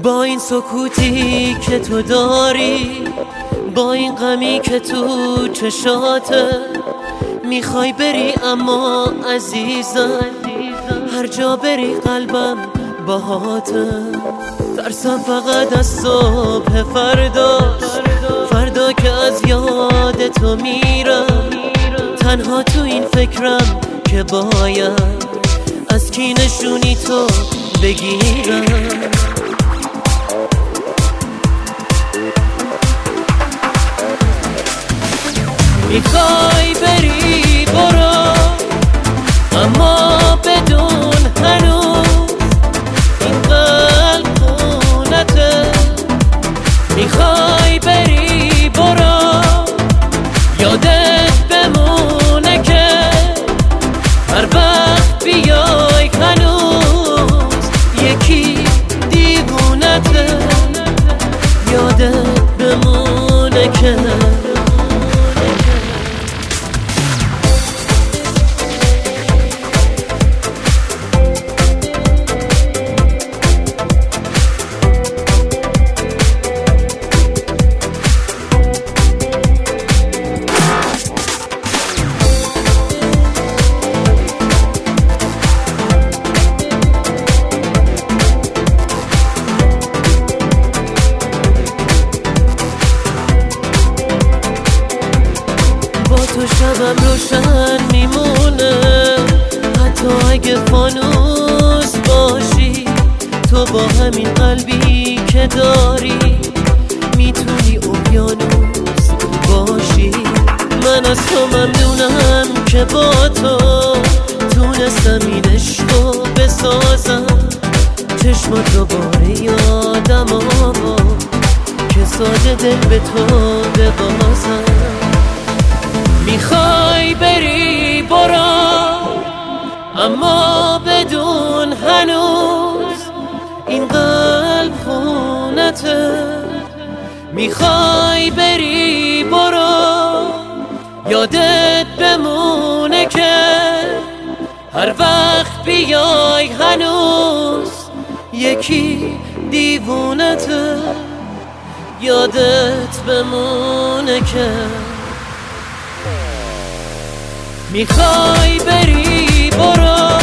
با این سکوتی که تو داری، با این غمی که تو چشاته، میخوای بری اما عزیزم هر جا بری قلبم باهاته. ترسم فقط از صبح فردا که از یاد تو میرم، تنها تو این فکرم که باید از کی نشونی تو بگیرم. میخوای بری برو، اما بدون هنوز این قلب خونته. میخوای بری برو، یادت بمونه که هر وقت بیای هنوز یکی دیوونته. یادت بمونه که تو شبم روشن میمونه، حتی اگه فانوس باشی. تو با همین قلبی که داری میتونی اقیانوس باشی. من از تو ممنونم که با تو تونستم این عشقو بسازم. چشمات دوباره یادم آورد که ساده دل به تو ببازم. میخوای بری برو، اما بدون هنوز این قلب خونته. میخوای بری برو، یادت بمونه که هر وقت بیای هنوز یکی دیوونته. یادت بمونه که میخوای بری برو،